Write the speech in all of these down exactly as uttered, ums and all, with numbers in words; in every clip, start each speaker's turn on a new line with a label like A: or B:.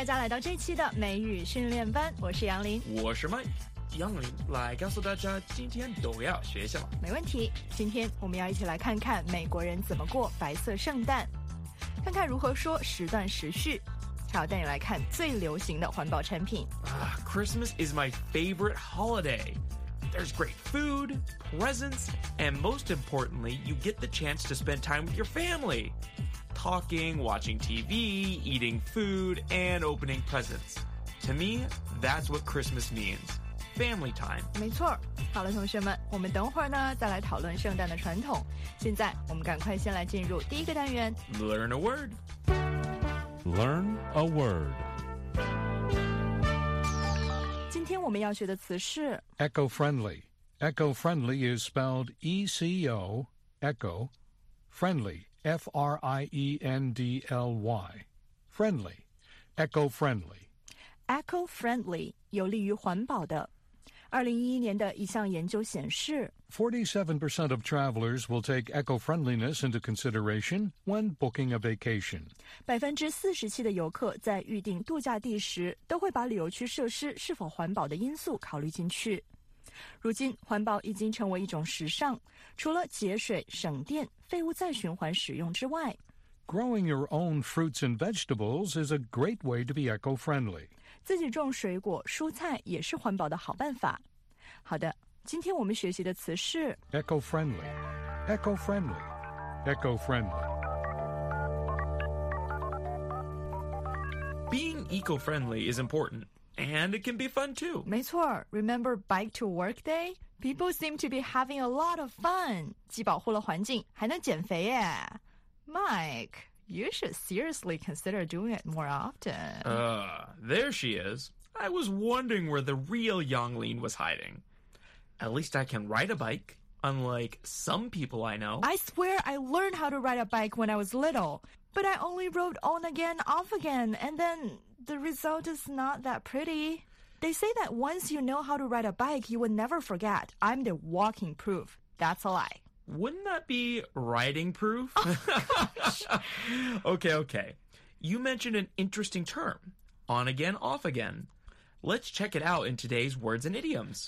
A: 大家来到这期的美语训练班，我是杨林，
B: 我是 Mike。杨林来告诉大家今天都要学什么。
A: 没问题，今天我们要一起来看看美国人怎么过白色圣诞，看看如何说时断时续，还要带你来看最流行的环保产品。
B: Ah, Christmas is my favorite holiday. There's great food, presents, and most importantly, you get the chance to spend time with your family. Talking, watching T V, eating food, and opening presents. To me, that's what Christmas means.Family time.
A: 没错，好了，同学们，我们等会儿呢再来讨论圣诞的传统。现在我们赶快先来进入第一个单元
B: Learn a word.
C: Learn a word.
A: 今天我们要学的词是
C: Eco-friendly. Eco-friendly is spelled E C O, eco, friendly, F R I E N D L Y. Friendly, eco-friendly.
A: Eco-friendly 有利于环保的。二零一一年的一项研究显示
C: forty-seven percent of travelers will take eco-friendliness into consideration when booking a vacation.
A: 百分之四十七的游客在预定度假地时都会把旅游区设施是否环保的因素考虑进去。如今环保已经成为一种时尚，除了节水省电废物再循环使用之外，
C: Growing your own fruits and vegetables is a great way to be eco-friendly.
A: 自己种水果蔬菜也是环保的好办法。好的，今天我们学习的词是
C: Eco-friendly, eco-friendly, eco-friendly.
B: Being eco-friendly is important, and it can be fun too.
A: 没错 Remember Bike to Work Day? People seem to be having a lot of fun. 既保护了环境，还能减肥耶。Mike, you should seriously consider doing it more often.
B: Uh, there she is. I was wondering where the real Yonglin was hiding. At least I can ride a bike, unlike some people I know.
A: I swear I learned how to ride a bike when I was little, but I only rode on again, off again, and then the result is not that pretty. They say that once you know how to ride a bike, you will never forget. I'm the walking proof. That's a lie.
B: Wouldn't that be riding proof?
A: Oh, gosh.
B: Okay, okay. You mentioned an interesting term. On again, off again. Let's check it out in today's words and idioms.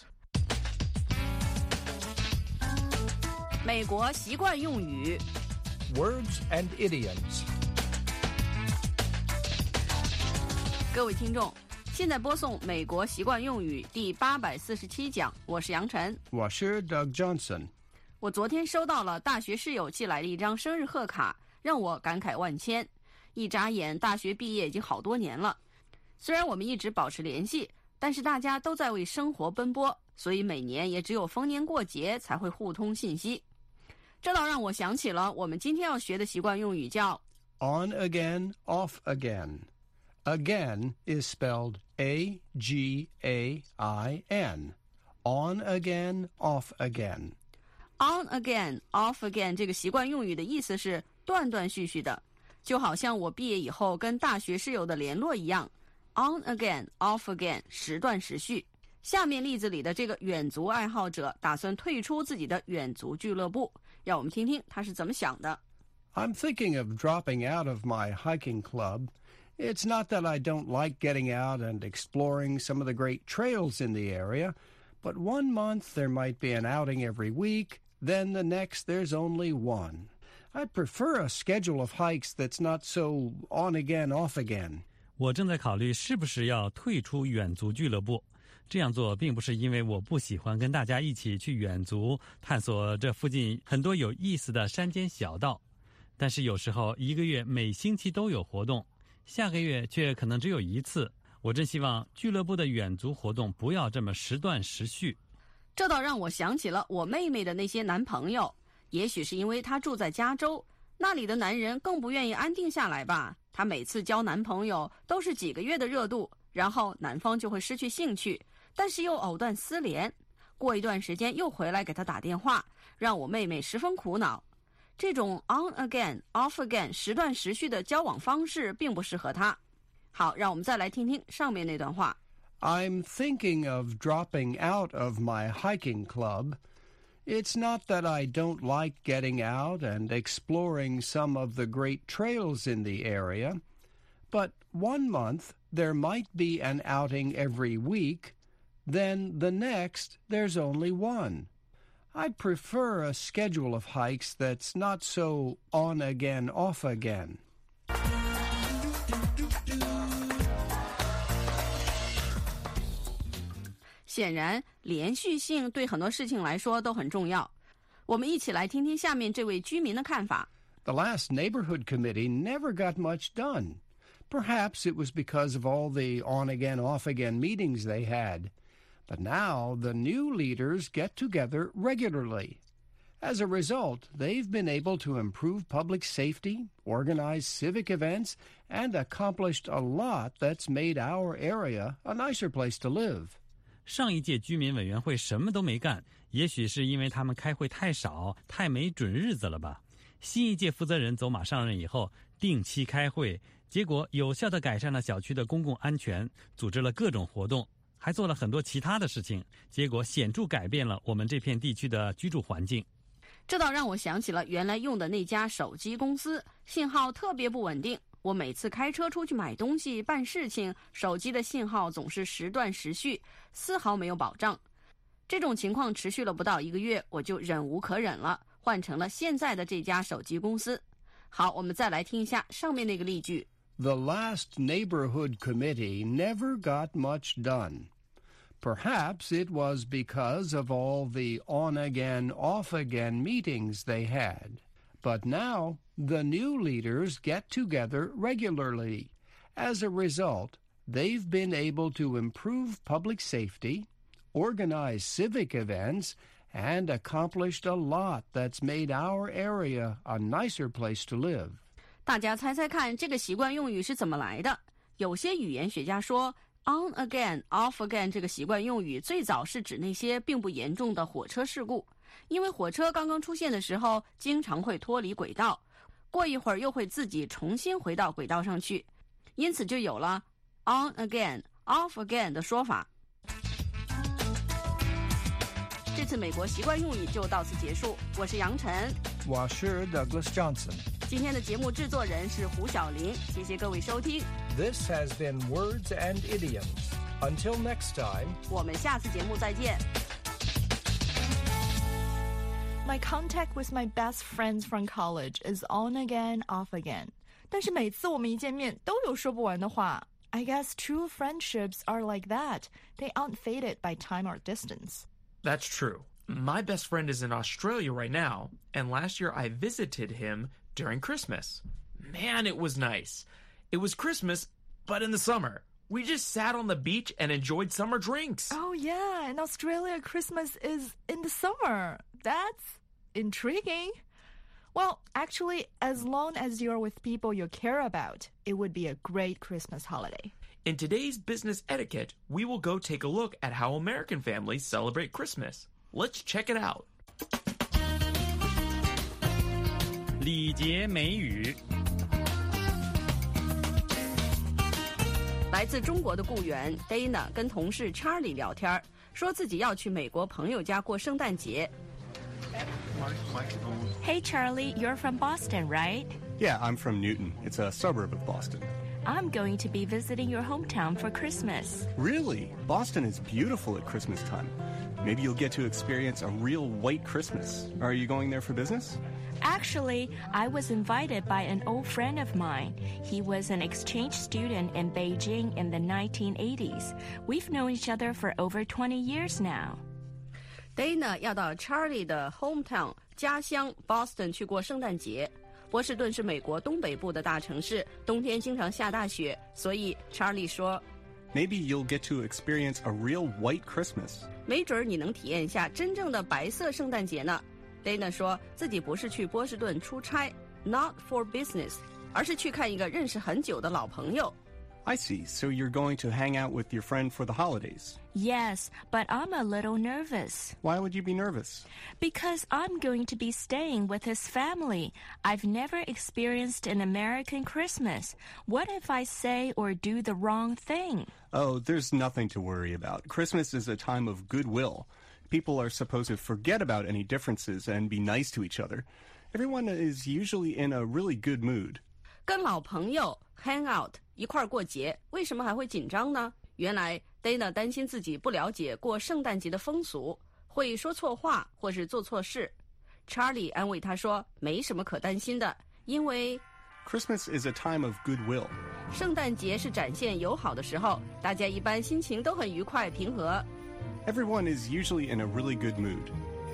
D: 美国习惯用语
E: Words and idioms.
D: 各位听众，现在播送美国习惯用语第八百四十七讲，我是杨晨，
E: 我是 Doug Johnson.
D: 我昨天收到了大学室友寄来的一张生日贺卡，让我感慨万千。一眨眼，大学毕业已经好多年了。虽然我们一直保持联系，但是大家都在为生活奔波，所以每年也只有逢年过节才会互通信息。这倒让我想起了我们今天要学的习惯用语叫
E: On again, off again. Again is spelled A G A I N. On again, off again.On
D: again, off again 这个习惯用语的意思是断断续续的，就好像我毕业以后跟大学室友的联络一样 On again, off again 时断时续。下面例子里的这个远足爱好者打算退出自己的远足俱乐部，让我们听听他是怎么想的。
E: I'm thinking of dropping out of my hiking club. It's not that I don't like getting out and exploring some of the great trails in the area.But one month there might be an outing every week, then the next there's only one. I'd prefer a schedule of hikes that's not so on again, off again.
F: 我正在考虑是不是要退出远足俱乐部。这样做并不是因为我不喜欢跟大家一起去远足，探索这附近很多有意思的山间小道。但是有时候一个月每星期都有活动，下个月却可能只有一次。我真希望俱乐部的远足活动不要这么时断时续。
D: 这倒让我想起了我妹妹的那些男朋友，也许是因为她住在加州，那里的男人更不愿意安定下来吧。她每次交男朋友都是几个月的热度，然后男方就会失去兴趣，但是又藕断丝连，过一段时间又回来给她打电话，让我妹妹十分苦恼。这种 on again, off again 时断时续的交往方式并不适合她。好，让我们再来听听上面那段话。
E: I'm thinking of dropping out of my hiking club. It's not that I don't like getting out and exploring some of the great trails in the area, but one month there might be an outing every week, then the next there's only one. I'd prefer a schedule of hikes that's not so on again, off again.
D: 显然，连续性对很多事情来说都很重要。我们一起来听听下面这位居民的看法。
E: The last neighborhood committee never got much done. Perhaps it was because of all the on-again, off-again meetings they had. But now the new leaders get together regularly. As a result, they've been able to improve public safety, organize civic events, and accomplished a lot that's made our area a nicer place to live.
F: 上一届居民委员会什么都没干，也许是因为他们开会太少，太没准日子了吧。新一届负责人走马上任以后，定期开会，结果有效地改善了小区的公共安全，组织了各种活动，还做了很多其他的事情，结果显著改变了我们这片地区的居住环境。
D: 这倒让我想起了原来用的那家手机公司，信号特别不稳定。我每次开车出去买东西、办事情，手机的信号总是时断时续，丝毫没有保障。这种情况持续了不到一个月，我就忍无可忍了，换成了现在的这家手机公司。好，我们再来听一下上面那个例句。
E: The last neighborhood committee never got much done. Perhaps it was because of all the on-again, off-again meetings they had. But now, the new leaders get together regularly. As a result, they've been able to improve public safety, organize civic events, and accomplished a lot that's made our area a nicer place to live.
D: 大家猜猜看，这个习惯用语是怎么来的？有些语言学家说 on again, off again 这个习惯用语最早是指那些并不严重的火车事故，因为火车刚刚出现的时候经常会脱离轨道，过一会儿又会自己重新回到轨道上去，因此就有了 on again, off again 的说法。这次美国习惯用语就到此结束，我是杨晨，
G: 我是 Douglas Johnson。
D: 今天的节目制作人是胡小玲，谢谢各位收听。
G: This has been Words and Idioms. Until next time,
D: 我们下次节目再见。
A: My contact with my best friends from college is on again, off again. 但是每次我们一见面都有说不完的话。I guess true friendships are like that. They aren't faded by time or distance.
B: That's true. My best friend is in Australia right now, and last year I visited him during Christmas. Man, it was nice. It was Christmas, but in the summer. We just sat on the beach and enjoyed summer drinks.
A: Oh, yeah. In Australia, Christmas is in the summer. That's intriguing. Well, actually, as long as you're with people you care about, it would be a great Christmas holiday.
B: In today's business etiquette, we will go take a look at how American families celebrate Christmas. Let's check it out.
F: 礼节美语。
D: 来自中国的雇员 Dana 跟同事 Charlie 聊天，说自己要去美国朋友家过圣诞节。
H: Hey Charlie, you're from Boston, right?
I: Yeah, I'm from Newton. It's a suburb of Boston.
H: I'm going to be visiting your hometown for Christmas.
I: Really? Boston is beautiful at Christmas time. Maybe you'll get to experience a real white Christmas. Are you going there for business?
H: Actually, I was invited by an old friend of mine. He was an exchange student in Beijing in the nineteen eighties. We've known each other for over twenty years now.
D: Dana 要到 Charlie 的 hometown 家乡 Boston 去过圣诞节。波士顿是美国东北部的大城市，冬天经常下大雪，所以 Charlie 说
I: Maybe you'll get to experience a real white Christmas.
D: 没准你能体验一下真正的白色圣诞节呢。Dana 说自己不是去波士顿出差 not for business， 而是去看一个认识很久的老朋友。
I: I see. So you're going to hang out with your friend for the holidays.
H: Yes, but I'm a little nervous.
I: Why would you be nervous?
H: Because I'm going to be staying with his family. I've never experienced an American Christmas. What if I say or do the wrong thing?
I: Oh, there's nothing to worry about. Christmas is a time of goodwill. People are supposed to forget about any differences and be nice to each other. Everyone is usually in a really good mood.
D: 跟老朋友 hang out 一块儿过节，为什么还会紧张呢？原来 Dana 担心自己不了解过圣诞节的风俗，会说错话或是做错事。Charlie 安慰他说，没什么可担心的，因为
I: Christmas is a time of goodwill.
D: 圣诞节是展现友好的时候，大家一般心情都很愉快平和。
I: Everyone is usually in a really good mood.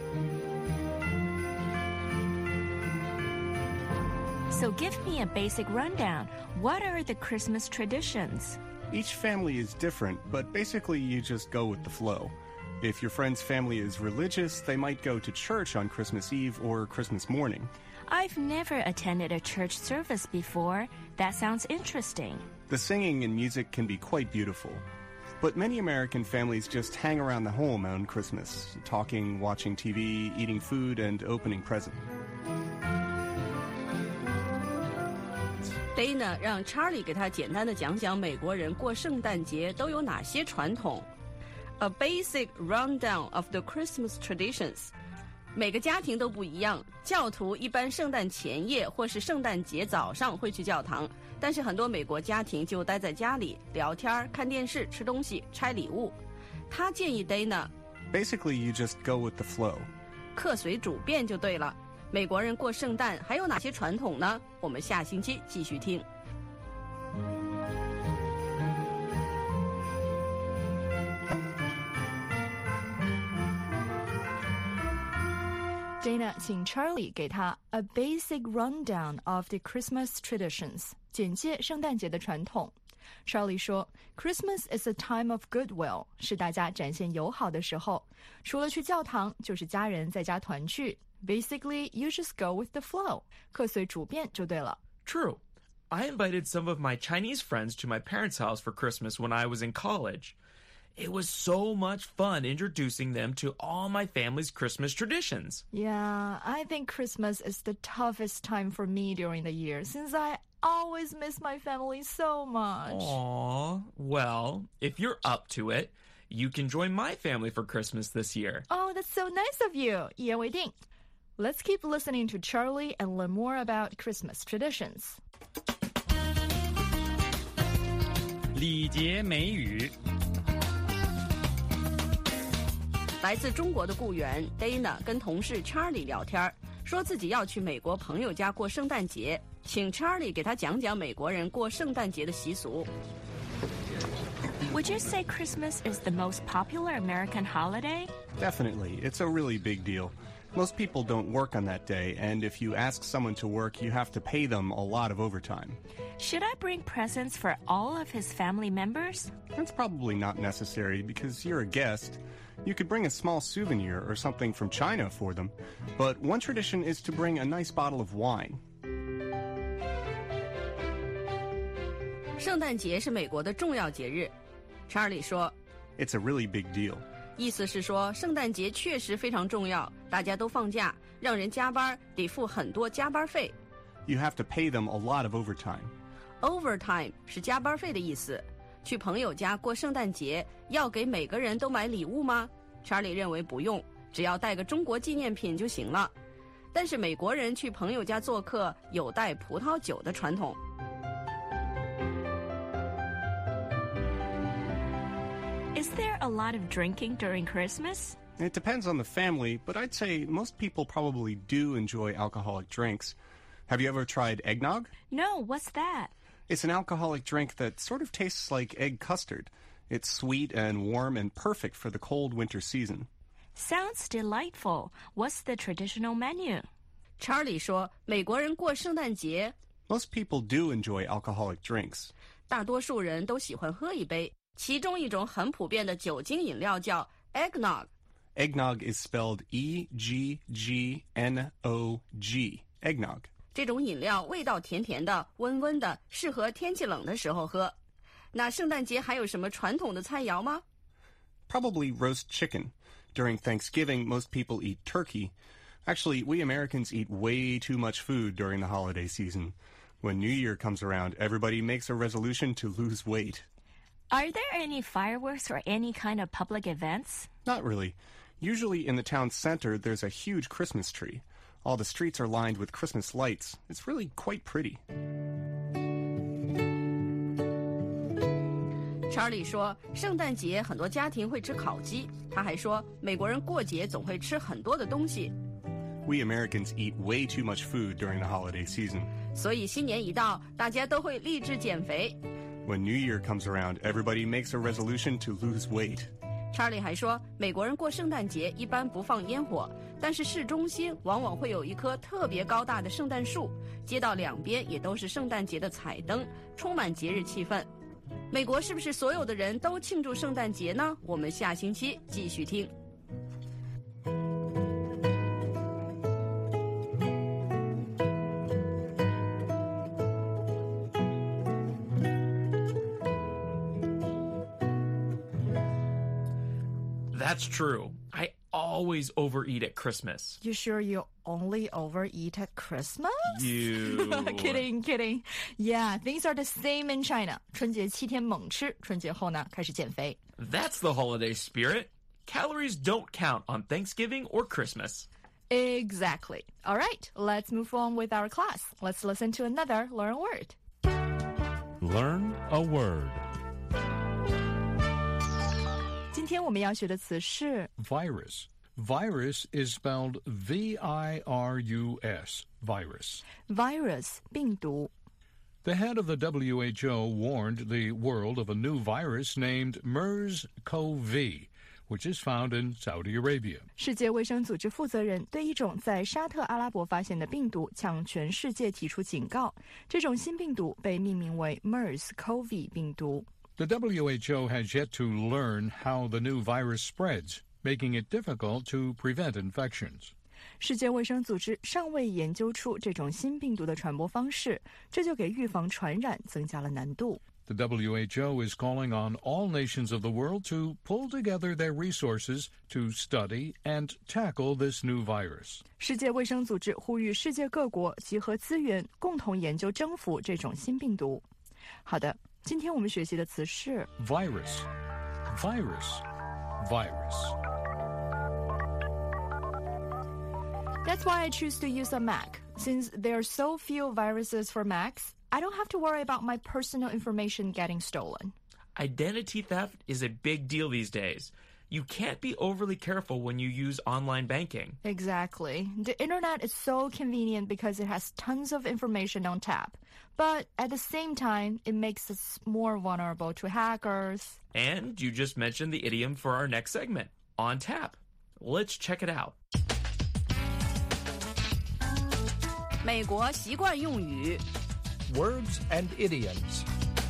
H: So give me a basic rundown. What are the Christmas traditions?
I: Each family is different, but basically you just go with the flow. If your friend's family is religious, they might go to church on Christmas Eve or Christmas morning.
H: I've never attended a church service before. That sounds interesting.
I: The singing and music can be quite beautiful. But many American families just hang around the home on Christmas, talking, watching T V, eating food, and opening presents.
D: Dana 让 Charlie 给他简单的讲讲美国人过圣诞节都有哪些传统。A basic rundown of the Christmas traditions. 每个家庭都不一样，教徒一般圣诞前夜或是圣诞节早上会去教堂，但是很多美国家庭就待在家里聊天、看电视、吃东西、拆礼物。他建议 Dana
I: Basically, you just go with the flow.
D: 客随主便就对了。美国人过圣诞还有哪些传统呢？我们下星期继续听。
A: Dana 请 Charlie 给他 a basic rundown of the Christmas traditions， 简介圣诞节的传统。Charlie 说 Christmas is a time of goodwill， 是大家展现友好的时候，除了去教堂就是家人在家团聚。Basically, you just go with the flow. 客随主便就对了。
B: True. I invited some of my Chinese friends to my parents' house for Christmas when I was in college. It was so much fun introducing them to all my family's Christmas traditions.
A: Yeah, I think Christmas is the toughest time for me during the year since I always miss my family so much.
B: Aw, well, if you're up to it, you can join my family for Christmas this year.
A: Oh, that's so nice of you. 一言为定。Let's keep listening to Charlie and learn more about Christmas traditions.
F: 礼节美语。
D: 来自中国的雇员 Dana 跟同事 Charlie 聊天，说自己要去美国朋友家过圣诞节，请 Charlie 给他讲讲美国人过圣诞节的习俗。
H: Would you say Christmas is the most popular American holiday?
I: Definitely. It's a really big deal. Most people don't work on that day, and if you ask someone to work, you have to pay them a lot of overtime.
H: Should I bring presents for all of his family members?
I: That's probably not necessary because you're a guest. You could bring a small souvenir or something from China for them, but one tradition is to bring a nice bottle of wine.
D: 圣诞节是美国的重要节日， Charlie 说
I: It's a really big deal.
D: 意思是说圣诞节确实非常重要，大家都放假，让人加班得付很多加班费。
I: You have to pay them a lot of overtime.
D: Overtime 是加班费的意思。去朋友家过圣诞节要给每个人都买礼物吗？ Charlie 认为不用，只要带个中国纪念品就行了。但是美国人去朋友家做客有带葡萄酒的传统。
H: Is there a lot of drinking during Christmas?
I: It depends on the family, but I'd say most people probably do enjoy alcoholic drinks. Have you ever tried eggnog?
H: No, what's that?
I: It's an alcoholic drink that sort of tastes like egg custard. It's sweet and warm and perfect for the cold winter season.
H: Sounds delightful. What's the traditional menu?
D: Charlie 说，美国人过圣诞节
I: Most people do enjoy alcoholic drinks.
D: 大多数人都喜欢喝一杯，其中一种很普遍的酒精饮料叫 eggnog.
I: Eggnog is spelled E G G N O G. Eggnog.
D: 这种饮料味道甜甜的，温温的，适合天气冷的时候喝。那圣诞节还有什么传统的菜肴吗？
I: Probably roast chicken. During Thanksgiving, most people eat turkey. Actually, we Americans eat way too much food during the holiday season. When New Year comes around, everybody makes a resolution to lose weight.
H: Are there any fireworks or any kind of public events?
I: Not really. Usually in the town center, there's a huge Christmas tree. All the streets are lined with Christmas lights. It's really quite pretty.
D: Charlie 说，圣诞节很多家庭会吃烤鸡。他还说，美国人过节总会吃很多的东西。
I: We Americans eat way too much food during the holiday season.
D: 所以新年一到，大家都会立志减肥。
I: When New Year comes around, everybody makes a resolution to lose weight.
D: Charlie 还说，美国人过圣诞节一般不放烟火，但是市中心往往会有一棵特别高大的圣诞树，街道两边也都是圣诞节的彩灯，充满节日气氛。美国是不是所有的人都庆祝圣诞节呢？我们下星期继续听。
B: That's true. I always overeat at Christmas.
A: You sure you only overeat at Christmas?
B: You.
A: Kidding, kidding. Yeah, things are the same in China. 春节七天猛吃，春节后呢开始减肥。
B: That's the holiday spirit. Calories don't count on Thanksgiving or Christmas.
A: Exactly. All right, let's move on with our class. Let's listen to another Learn a Word.
J: Learn a word.
A: 今天我们要学的词是
C: Virus. Virus is spelled V I R U S, virus.
A: virus, 病毒。
C: The head of the W H O warned the world of a new virus named MERS-CoV, which is found in Saudi Arabia.
A: 世界卫生组织负责人对一种在沙特阿拉伯发现的病毒向全世界提出警告。这种新病毒被命名为 MERS-CoV 病毒。
C: The W H O has yet to learn how the new virus spreads, making it difficult to prevent infections.
A: 世界卫生组织尚未研究出这种新病毒的传播方式，这就给预防传染增加了难度。
C: The W H O is calling on all nations of the world to pull together their resources to study and tackle this new virus.
A: 世界卫生组织呼吁世界各国集合资源，共同研究征服这种新病毒。好的，今天我们学习的词是
C: Virus, virus, virus.
A: That's why I choose to use a Mac. Since there are so few viruses for Macs, I don't have to worry about my personal information getting stolen.
B: Identity theft is a big deal these days. You can't be overly careful when you use online banking.
A: Exactly. The internet is so convenient because it has tons of information on tap. But at the same time, it makes us more vulnerable to hackers.
B: And you just mentioned the idiom for our next segment, on tap. Let's check it out.
D: 美国习惯用语
G: Words and idioms.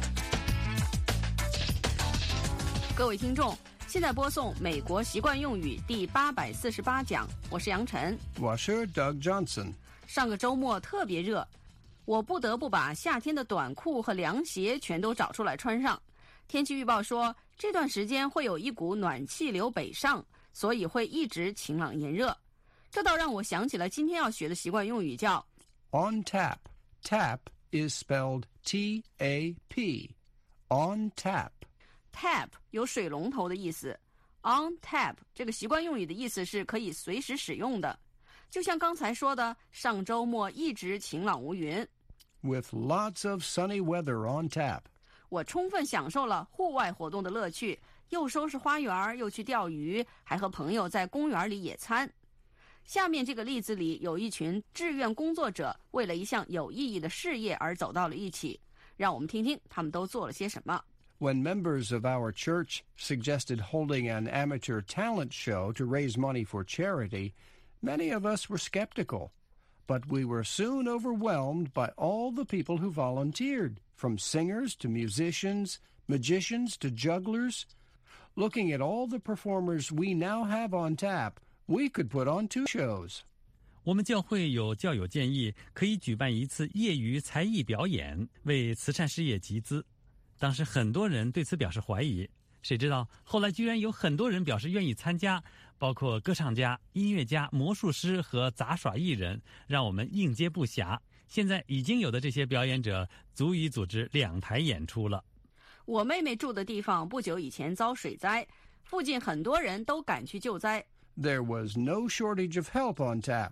D: 各位听众，现在播送美国习惯用语第八百四十八讲，我是杨晨。
E: 我是 Doug Johnson.
D: 上个周末特别热，我不得不把夏天的短裤和凉鞋全都找出来穿上。天气预报说，这段时间会有一股暖气流北上，所以会一直晴朗炎热。这倒让我想起了今天要学的习惯用语，叫
E: On tap. Tap is spelled T A P. On tap.
D: tap 有水龙头的意思。On tap 这个习惯用语的意思是可以随时使用的。就像刚才说的，上周末一直晴朗无云。
E: With lots of sunny weather on tap.
D: 我充分享受了户外活动的乐趣，又收拾花园，又去钓鱼，还和朋友在公园里野餐。下面这个例子里有一群志愿工作者为了一项有意义的事业而走到了一起，让我们听听他们都做了些什么。
E: When members of our church suggested holding an amateur talent show to raise money for charity, many of us were skeptical. But we were soon overwhelmed by all the people who volunteered, from singers to musicians, magicians to jugglers. Looking at all the performers we now have on tap, we could put on two shows.
F: 我们教会有教友建议，可以举办一次业余才艺表演，为慈善事业集资。当时很多人对此表示怀疑，谁知道后来居然有很多人表示愿意参加，包括歌唱家、音乐家、魔术师和杂耍艺人，让我们应接不暇。现在已经有的这些表演者足以组织两台演出了。
D: 我妹妹住的地方不久以前遭水灾，附近很多人都赶去救灾。
E: There was no shortage of help on tap.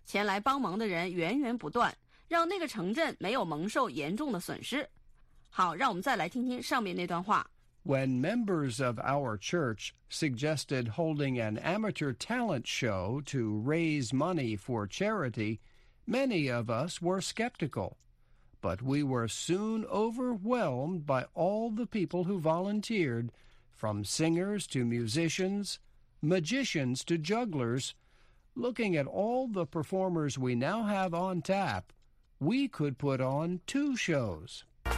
D: 前来帮忙的人源源不断，让那个城镇没有蒙受严重的损失。好，让我们再来听听上面那段话。
E: When members of our church suggested holding an amateur talent show to raise money for charity, many of us were skeptical, but we were soon overwhelmed by all the people who volunteered, from singers to musicians, magicians to jugglers. Looking at all the performers we now have on tap, we could put on two shows.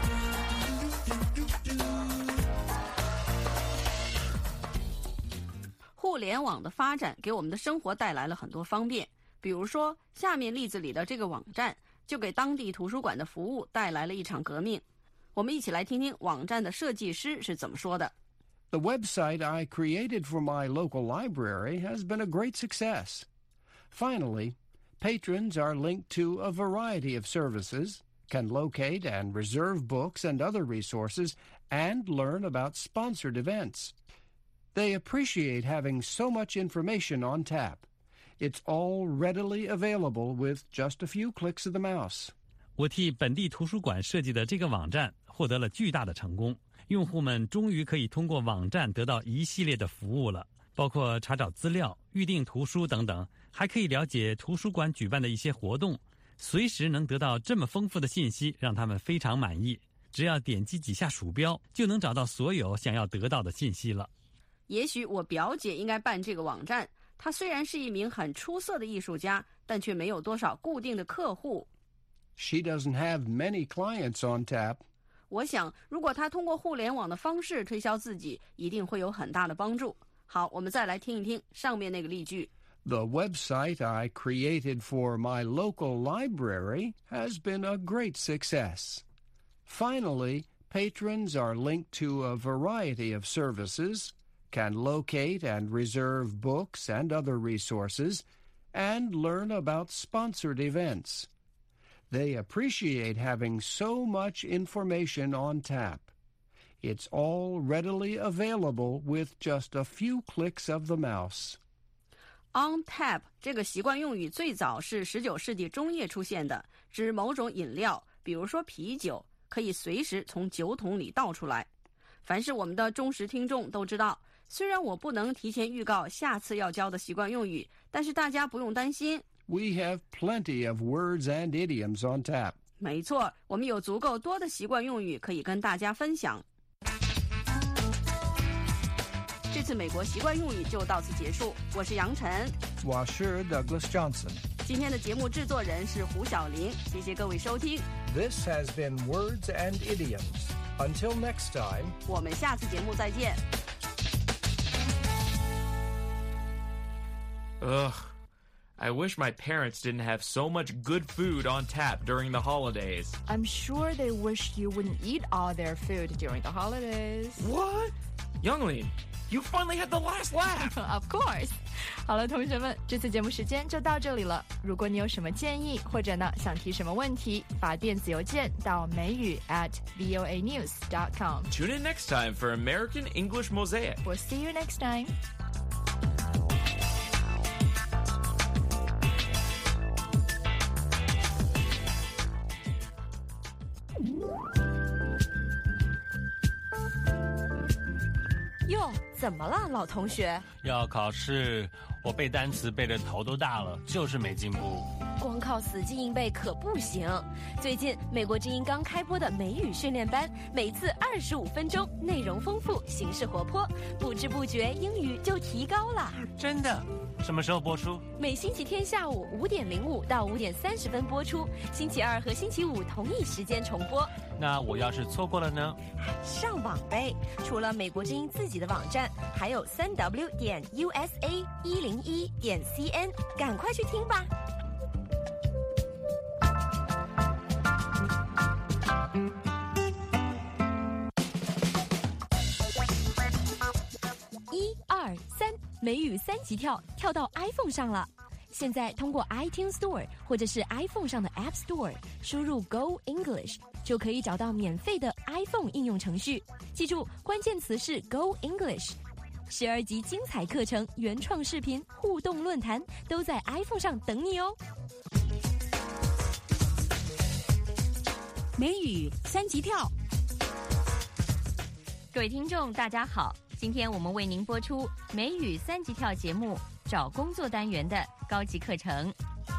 D: 互联网的发展给我们的生活带来了很多方便，比如说下面例子里的这个网站就给当地图书馆的服务带来了一场革命。我们一起来听听网站的设计师是怎么说的。
E: The website I created for my local library has been a great success. Finally, patrons are linked to a variety of services, can locate and reserve books and other resources, and learn about sponsored events. They appreciate having so much information on tap. It's all readily available with just a few clicks of the mouse.
F: 我替本地图书馆设计的这个网站获得了巨大的成功，用户们终于可以通过网站得到一系列的服务了，包括查找资料、预订图书等等，还可以了解图书馆举办的一些活动，随时能得到这么丰富的信息，让他们非常满意。只要点击几下鼠标，就能找到所有想要得到的信息了。
D: 也许我表姐应该办这个网站，她虽然是一名很出色的艺术家，但却没有多少固定的客户。
E: She doesn't have many clients on tap.
D: 我想，如果她通过互联网的方式推销自己，一定会有很大的帮助。好，我们再来听一听上面那个例句。
E: The website I created for my local library has been a great success. Finally, patrons are linked to a variety of services, can locate and reserve books and other resources, and learn about sponsored events. They appreciate having so much information on tap. It's all readily available with just a few clicks of the mouse.
D: On tap 这个习惯用语最早是十九世纪中叶出现的，指某种饮料，比如说啤酒，可以随时从酒桶里倒出来。凡是我们的忠实听众都知道，虽然我不能提前预告下次要教的习惯用语，但是大家不用担心。
E: We have plenty of words and idioms on tap.
D: 没错，我们有足够多的习惯用语可以跟大家分享。这次美国习惯用语就到此结束，我是杨晨，
G: 我是 Douglas Johnson。
D: 今天的节目制作人是胡小玲，谢谢各位收听。
G: This has been Words and Idioms. Until next time,
D: 我们下次节目再见。
B: Ugh. I wish my parents didn't have so much good food on tap during the holidays.
A: I'm sure they wish you wouldn't eat all their food during the holidays.
B: What? Youngling, you finally had the last laugh.
A: Of course. 好了，同学们，这次节目时间就到这里了。如果你有什么建议，或者呢想提什么问题，发电子邮件到美语 at voa news dot com.
B: Tune in next time for American English Mosaic.
A: We'll see you next time. 哟，怎么了，老同学？
K: 要考试，我背单词背得头都大了，就是没进步。
L: 光靠死记硬背可不行。最近美国之音刚开播的美语训练班，每次二十五分钟，内容丰富，形式活泼，不知不觉英语就提高了。
K: 真的？什么时候播出？
L: 每星期天下午五点零五到五点三十分播出，星期二和星期五同一时间重播。
K: 那我要是错过了呢？
L: 上网呗！除了美国之音自己的网站，还有三 w 点 u s a 一零一点 c n， 赶快去听吧。一二三，美语三级跳，跳到 iPhone 上了。现在通过 iTunes Store 或者是 iPhone 上的 App Store 输入 Go English， 就可以找到免费的 iPhone 应用程序。记住，关键词是 Go English。 十二集精彩课程、原创视频、互动论坛都在 iPhone 上等你哦。
D: 美语三级跳，
M: 各位听众，大家好，今天我们为您播出美语三级跳节目找工作单元的高级课程。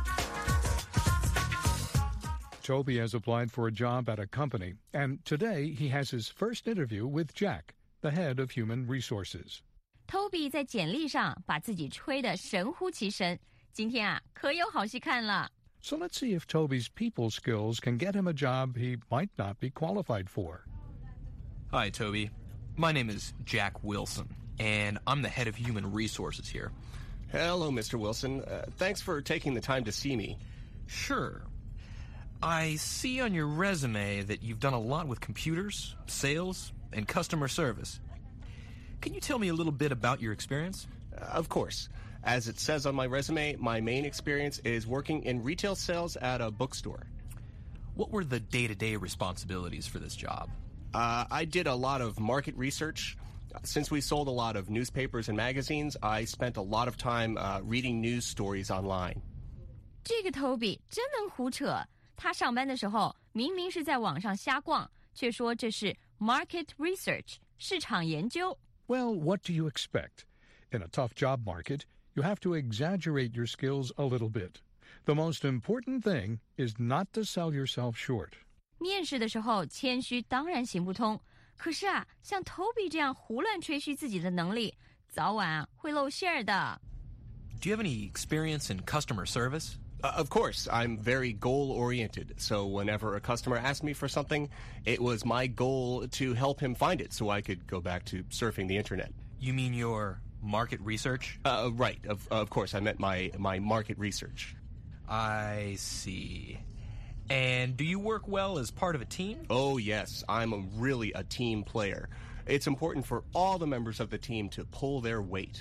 C: Toby has applied for a job at a company, and today he has his first interview with Jack, the head of human resources.
M: Toby 在简历上把自己吹得神乎其神，今天啊，可有好戏看了。
C: So let's see if Toby's people skills can get him a job he might not be qualified for.
N: Hi, Toby. My name is Jack Wilson, and I'm the head of human resources here.
I: Hello, Mister Wilson. Uh, thanks for taking the time to see me.
N: Sure. I see on your resume that you've done a lot with computers, sales, and customer service. Can you tell me a little bit about your experience?
I: Uh, of course. As it says on my resume, my main experience is working in retail sales at a bookstore.
N: What were the day-to-day responsibilities for this job?
I: Uh, I did a lot of market research. Since we sold a lot of newspapers and magazines, I spent a lot of time uh, reading news stories online.
M: 这个 Toby 真能胡扯。他上班的时候明明是在网上瞎逛，却说这是 market research 市场研究。
C: Well, what do you expect? In a tough job market, you have to exaggerate your skills a little bit. The most important thing is not to sell yourself short.
M: 面试的时候谦虚当然行不通，可是啊，像 Toby 这样胡乱吹嘘自己的能力，早晚啊会露馅儿的。
N: Do you have any experience in customer service?
I: Uh, of course, I'm very goal-oriented, so whenever a customer asked me for something, it was my goal to help him find it so I could go back to surfing the internet.
N: You mean your market research?
I: Uh, right, of, of course, I meant my, my market research.
N: I see. And do you work well as part of a team?
I: Oh, yes, I'm a, really a team player. It's important for all the members of the team to pull their weight.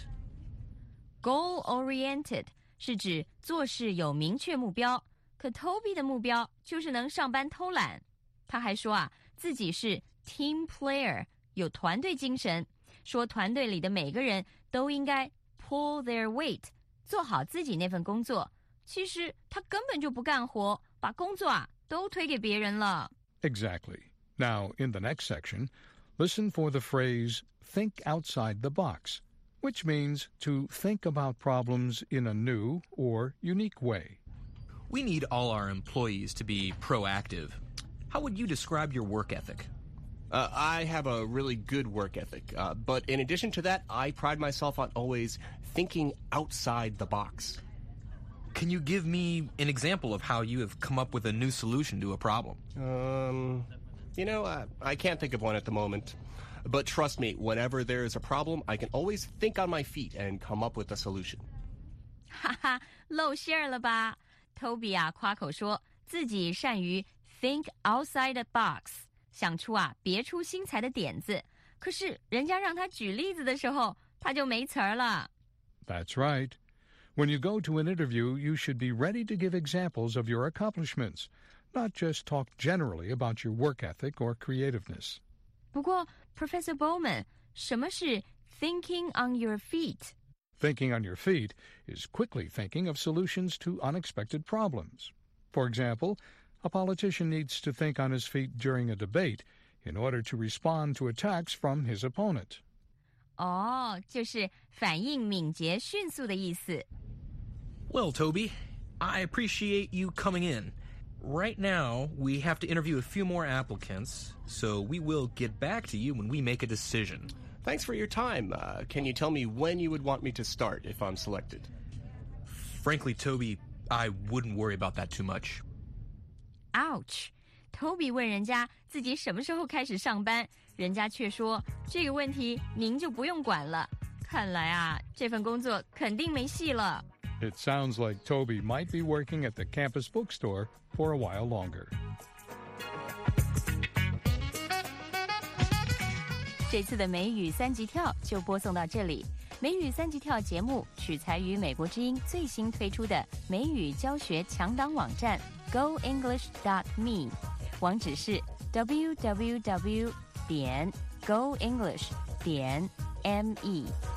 M: Goal-oriented是指做事有明确目标，可 Toby 的目标就是能上班偷懒。他还说啊，自己是 team player， 有团队精神，说团队里的每个人都应该 pull their weight， 做好自己那份工作。其实他根本就不干活，把工作啊都推给别人了。
C: Exactly. Now, in the next section, listen for the phrase, think outside the box, which means to think about problems in a new or unique way.
N: We need all our employees to be proactive. How would you describe your work ethic?
I: Uh, I have a really good work ethic, uh, but in addition to that, I pride myself on always thinking outside the box.
N: Can you give me an example of how you have come up with a new solution to a problem?
I: Um, you know, I, I can't think of one at the moment. But trust me, whenever there is a problem, I can always think on my feet and come up with a solution.
M: 哈哈，露馅儿了吧 ？Toby 啊，夸口说自己善于 think outside the box， 想出啊别出心裁的点子。可是人家让他举例子的时候，他就没词儿了。
C: That's right. When you go to an interview, you should be ready to give examples of your accomplishments, not just talk generally about your work ethic or creativeness.
M: 不过 Professor Bowman， 什么是 thinking on your feet?
C: Thinking on your feet is quickly thinking of solutions to unexpected problems. For example, a politician needs to think on his feet during a debate in order to respond to attacks from his opponent.
M: 哦，就是反应敏捷、迅速的意思。
N: Well, Toby, I appreciate you coming in. Right now, we have to interview a few more applicants, so we will get back to you when we make a decision.
I: Thanks for your time. Uh, can you tell me when you would want me to start if I'm selected?
N: Frankly, Toby, I wouldn't worry about that too much.
M: Ouch! Toby 问人家自己什么时候开始上班，人家却说这个问题您就不用管了。看来啊，这份工作肯定没戏了。
C: It sounds like Toby might be working at the campus bookstore for a while longer.
M: 这次的美语三级跳就播送到这里。美语三级跳节目取材于美国之音最新推出的美语教学强档网站 go english dot me， 网址是 w w w 点 go english 点 m e。